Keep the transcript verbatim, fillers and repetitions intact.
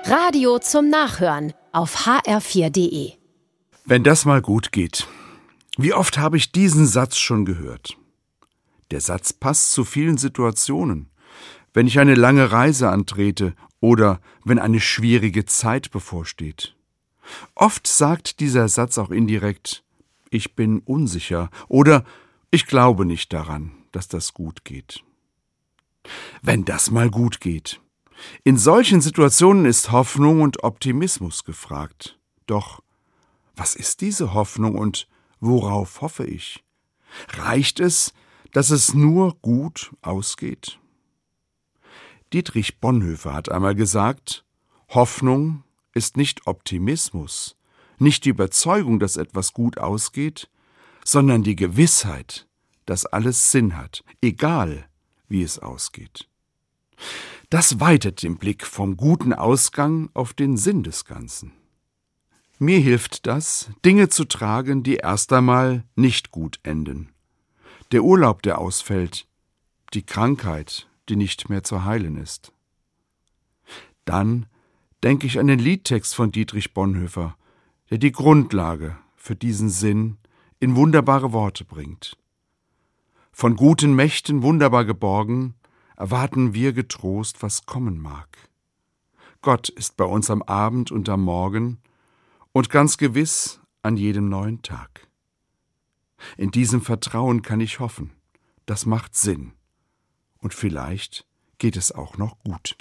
Radio zum Nachhören auf h r vier punkt d e. Wenn das mal gut geht. Wie oft habe ich diesen Satz schon gehört? Der Satz passt zu vielen Situationen. Wenn ich eine lange Reise antrete oder wenn eine schwierige Zeit bevorsteht. Oft sagt dieser Satz auch indirekt, ich bin unsicher oder ich glaube nicht daran, dass das gut geht. Wenn das mal gut geht. In solchen Situationen ist Hoffnung und Optimismus gefragt. Doch was ist diese Hoffnung und worauf hoffe ich? Reicht es, dass es nur gut ausgeht? Dietrich Bonhoeffer hat einmal gesagt, Hoffnung ist nicht Optimismus, nicht die Überzeugung, dass etwas gut ausgeht, sondern die Gewissheit, dass alles Sinn hat, egal wie es ausgeht. Das weitet den Blick vom guten Ausgang auf den Sinn des Ganzen. Mir hilft das, Dinge zu tragen, die erst einmal nicht gut enden. Der Urlaub, der ausfällt, die Krankheit, die nicht mehr zu heilen ist. Dann denke ich an den Liedtext von Dietrich Bonhoeffer, der die Grundlage für diesen Sinn in wunderbare Worte bringt. Von guten Mächten wunderbar geborgen, erwarten wir getrost, was kommen mag. Gott ist bei uns am Abend und am Morgen und ganz gewiss an jedem neuen Tag. In diesem Vertrauen kann ich hoffen, das macht Sinn. Und vielleicht geht es auch noch gut.